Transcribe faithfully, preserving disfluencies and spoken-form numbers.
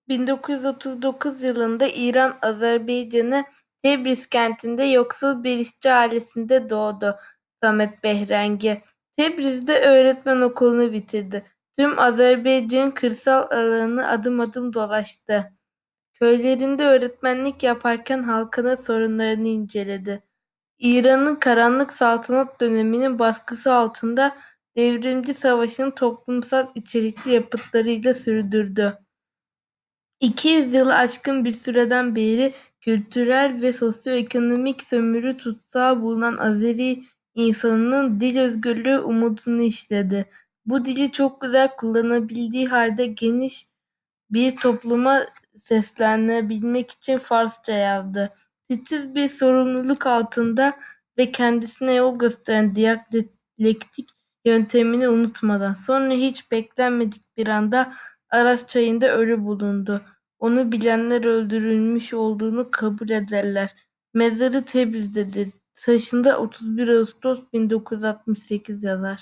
bin dokuz yüz otuz dokuz yılında İran, Azerbaycan'ı Tebriz kentinde yoksul bir işçi ailesinde doğdu Samet Behrengi. Tebriz'de öğretmen okulunu bitirdi. Tüm Azerbaycan'ın kırsal alanını adım adım dolaştı. Köylerinde öğretmenlik yaparken halkının sorunlarını inceledi. İran'ın karanlık saltanat döneminin baskısı altında devrimci savaşın toplumsal içerikli yapıtlarıyla sürdürdü. iki yüz yılı aşkın bir süreden beri kültürel ve sosyoekonomik sömürü tutsağı bulunan Azeri insanının dil özgürlüğü umudunu işledi. Bu dili çok güzel kullanabildiği halde geniş bir topluma seslenebilmek için Farsça yazdı. Titiz bir sorumluluk altında ve kendisine yol gösteren diyaklektik yöntemini unutmadan. Sonra hiç beklenmedik bir anda Aras çayında ölü bulundu. Onu bilenler öldürülmüş olduğunu kabul ederler. Mezarı Tebriz'dedir. Taşında otuz bir Ağustos bin dokuz yüz altmış sekiz yazar.